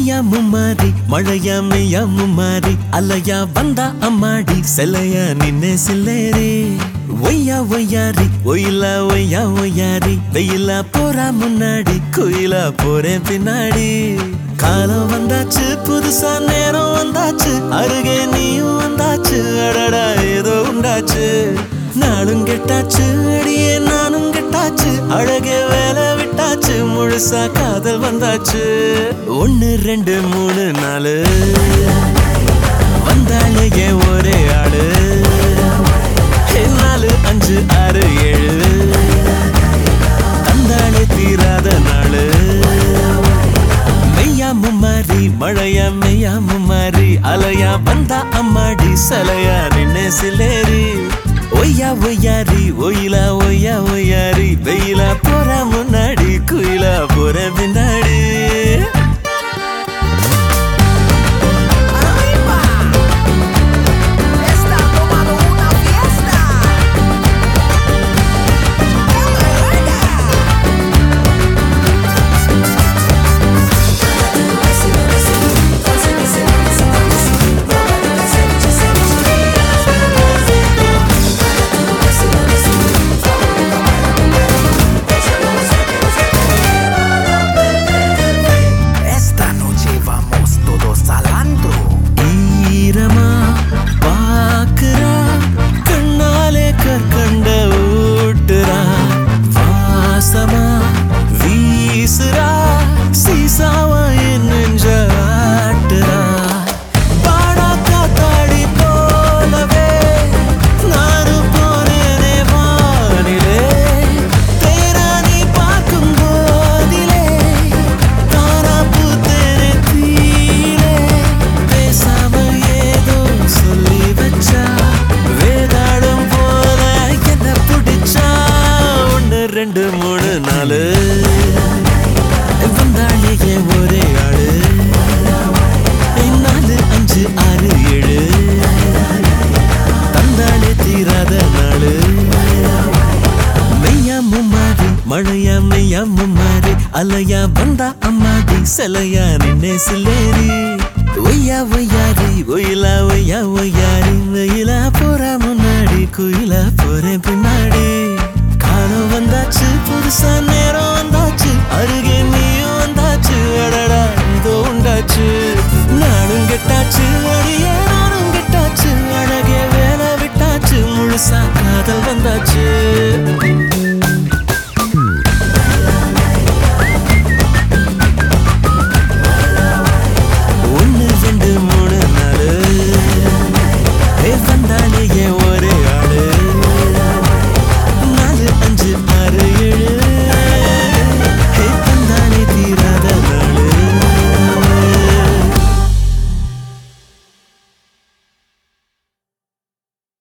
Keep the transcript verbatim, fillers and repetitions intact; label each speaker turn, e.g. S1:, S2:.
S1: ஒய்யா மும்மாரி மழையா மெய்யா மும்மாரி அலையா வந்தா அம்மாடி செலையா நின்னே சில்லேரி ஒய்யா ஒய்யாரி ஒயிலா ஒய்யா ஒய்யாரி வெயிலா போறா முன்னாடி குயிலா போறேன் பின்னாடி காலம் வந்தாச்சு புதுசா நேரம் வந்தாச்சு அருகே நீயும் வந்தாச்சு அடடா ஏதோ உண்டாச்சு நானும் கெட்டாச்சு அடியே நானும் கெட்டாச்சு அழகே வேலை விட்டாச்சு முழுசா காதல் வந்தாச்சு ஒன்னு ரெண்டு மூணு நாலு வந்தாலேயே ஒரே ஆளு நாலு அஞ்சு ஆறு ஏழு தந்தாலே தீராத நாளு மெய்யா மும்மாரி மழையா மெய்யா மும்மாரி அலையா வந்தா அம்மாடி சலையா நின்னே சிலேரி ஒய்யா ஒய்யாரி ஒயிலா ஒய்யா ஒய்யாரி வெயிலா போற முன்னாடி குயிலா போற பின்னாடி ரெண்டு மூணு நாலு வந்தாலேயே ஒரே ஆளு நாலு அஞ்சு ஆறு ஏழு தந்தாலே தீராத நாளு மெய்யா மும்மாரி மழையா மெய்யா மும்மாரி அலையா வந்தா அம்மாடி செலையா நின்னே சில்லேரி ஒய்யா ஒய்யாரி ஒயிலா ஒய்யா ஒய்யாரி வெயிலா போற முன்னாடி குயிலா போறேன் பின்னாடி காலம் வந்தாச்சு புதுசா நேரம் வந்தாச்சு அருகே நீயும் வந்தாச்சு அடடா இதோ உண்டாச்சு நானும் கெட்டாச்சு அடியே நானும் கெட்டாச்சு அழகே வேலை விட்டாச்சு முழுசா காதல் வந்தாச்சு